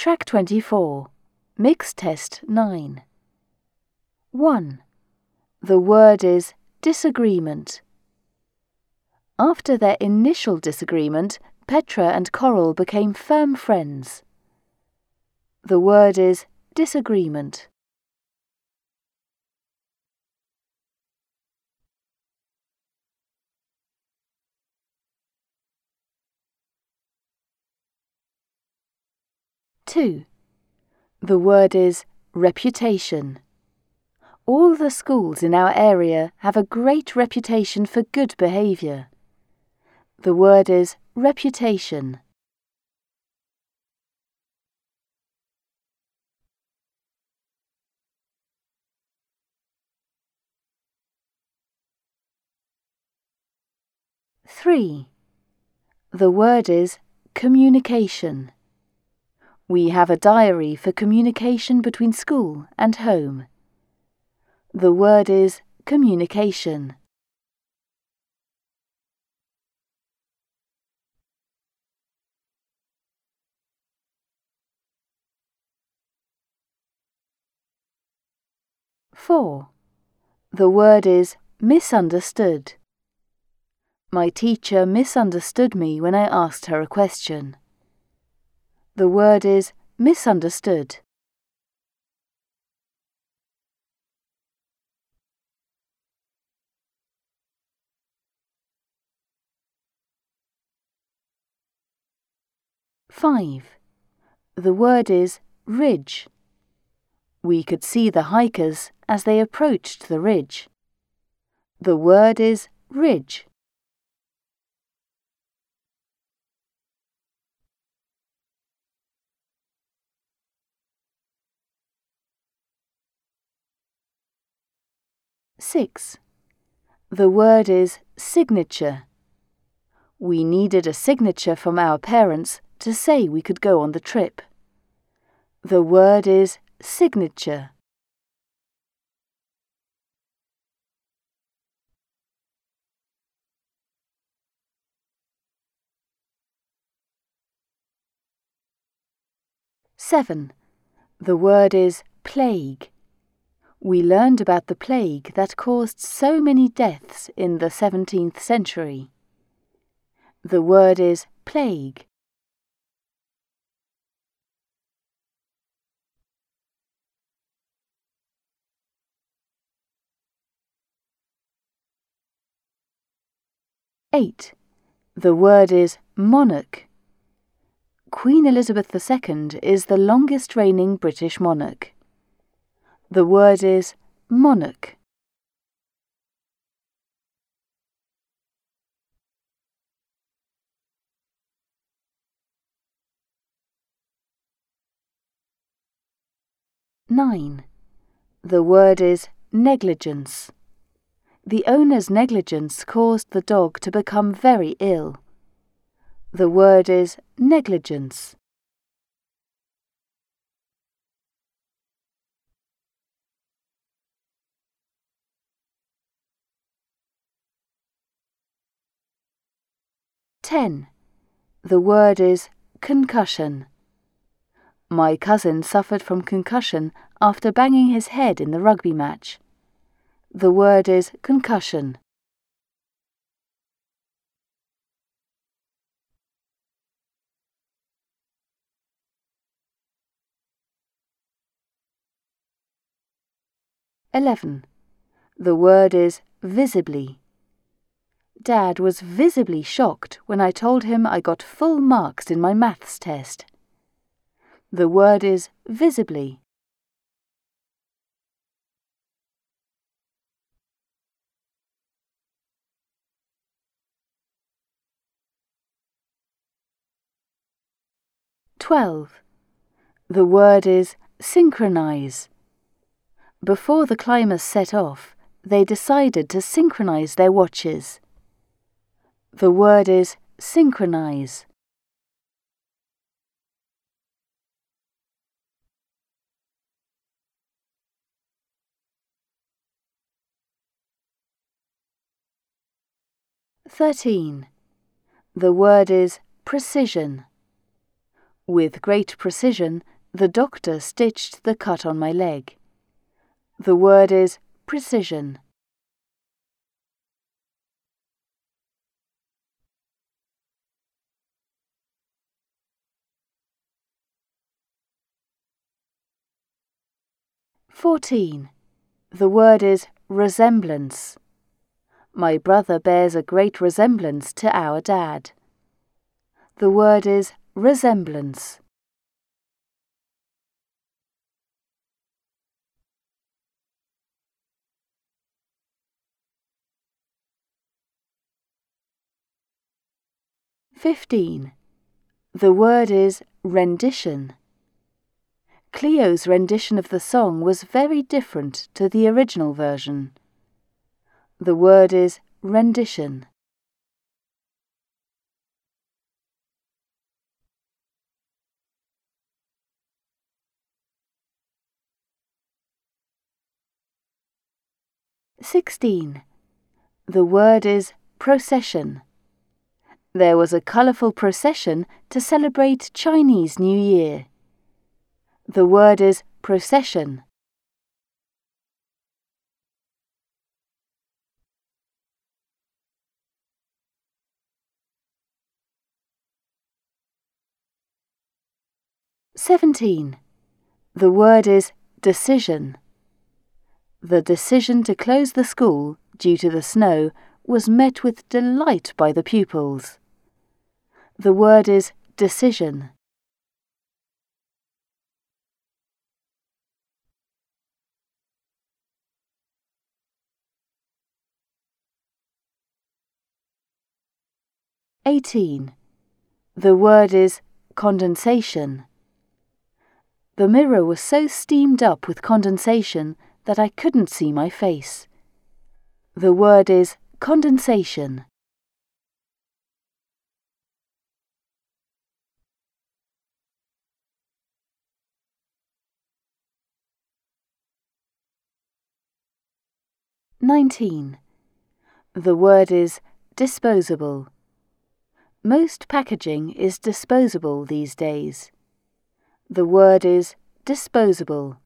Track 24, Mixed Test 9. 1. The word is disagreement. After their initial disagreement, Petra and Coral became firm friends. The word is disagreement. 2. The word is reputation. All the schools in our area have a great reputation for good behaviour. The word is reputation. 3. The word is communication. We have a diary for communication between school and home. The word is communication. 4. The word is misunderstood. My teacher misunderstood me when I asked her a question. The word is misunderstood. 5. The word is ridge. We could see the hikers as they approached the ridge. The word is ridge. 6. The word is signature. We needed a signature from our parents to say we could go on the trip. The word is signature. 7. The word is plague. We learned about the plague that caused so many deaths in the 17th century. The word is plague. 8. The word is monarch. Queen Elizabeth II is the longest reigning British monarch. The word is monarch. 9. The word is negligence. The owner's negligence caused the dog to become very ill. The word is negligence. 10. The word is concussion. My cousin suffered from concussion after banging his head in the rugby match. The word is concussion. 11. The word is visibly. Dad was visibly shocked when I told him I got full marks in my maths test. The word is visibly. 12. The word is synchronize. Before the climbers set off, they decided to synchronize their watches. The word is synchronize. 13. The word is precision. With great precision, The doctor stitched the cut on my leg. The word is precision. "14. The word is resemblance. My brother bears a great resemblance to our dad. The word is resemblance. "15. The word is rendition. Cleo's rendition of the song was very different to the original version. The word is rendition. "16. The word is procession. There was a colourful procession to celebrate Chinese New Year. The word is procession. "17. The word is decision. The decision to close the school due to the snow was met with delight by the pupils. The word is decision. "18. The word is condensation. The mirror was so steamed up with condensation that I couldn't see my face. The word is condensation. "19. The word is disposable. Most packaging is disposable these days. The word is disposable.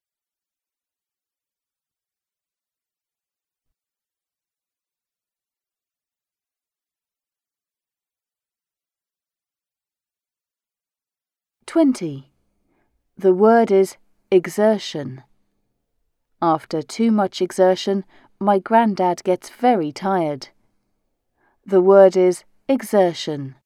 "20. The word is exertion. After too much exertion, my granddad gets very tired. The word is exertion.